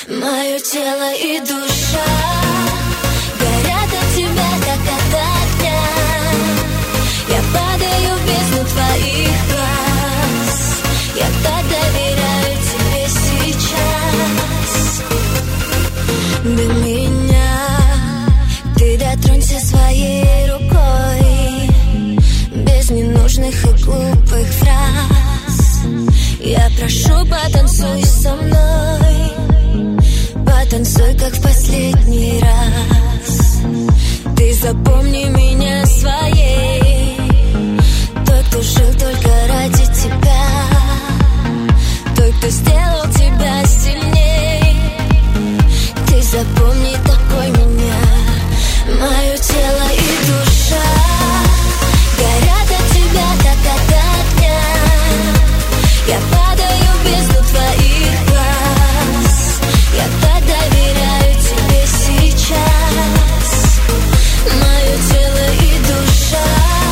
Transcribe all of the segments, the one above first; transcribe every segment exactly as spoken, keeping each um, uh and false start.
Мое тело и душа горят от тебя, как от огня. Я падаю в бездну твоих глаз. Я так доверяю тебе сейчас. До меня ты дотронься своей рукой, без ненужных и глупых фраз. Я прошу, потанцуй со мной, потанцуй, как в последний раз. Ты запомни меня своей, той, кто жил только ради тебя, той, кто сделал тебя сильней. Ты запомни такой меня. Мое тело и душа горят от тебя, как от огня. Я падаю в бездну твоих глаз. Я так доверяю тебе сейчас. Мое тело и душа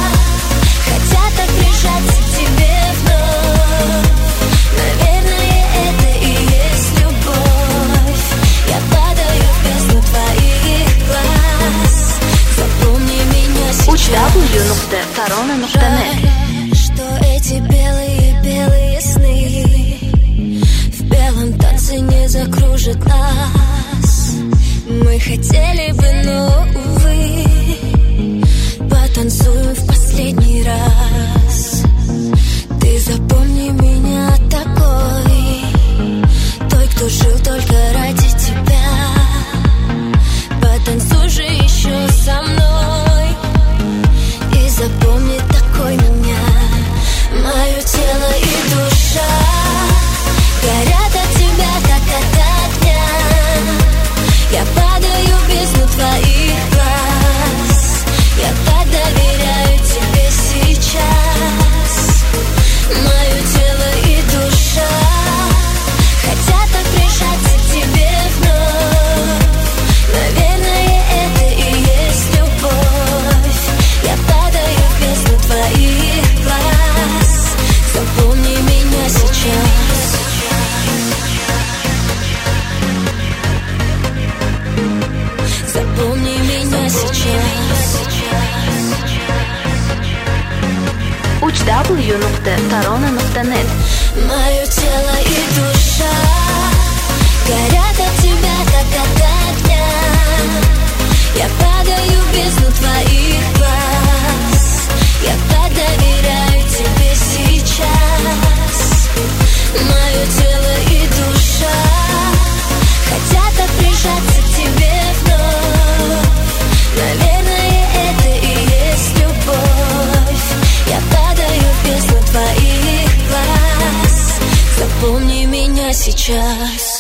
хотят так прижаться к тебе вновь. Наверное, это и есть любовь. Я падаю в бездну твоих глаз. Запомни меня сейчас. уч дабл ю точка тарона точка нет. Что эти белые-белые сны в белом танце не закружат нас. Мы хотели бы, но, увы, потанцуем в последний раз. Ты запомни меня такой, той, кто жил только ради тебя. Потанцуй же еще со мной и запомни такой меня. Мое тело и душа горят от тебя, как от огня. Я падаю в бездну твоих глаз. Я так доверяю тебе сейчас. Мое тело и душа хотят так прижаться к тебе вновь. Наверное, это и есть любовь. Я падаю в бездну твоих глаз. Запомни меня сейчас. Запомни меня сейчас. уч дабл ю точка тарона точка нет. Мое тело и душа горят от тебя, как от огня. Я падаю в бездну твоих глаз. Я так доверяю тебе сейчас. Мое тело и душа хотят так прижаться к тебе вновь. Наверное, это и есть любовь. Я падаю в бездну твоих глаз. Запомни меня сейчас.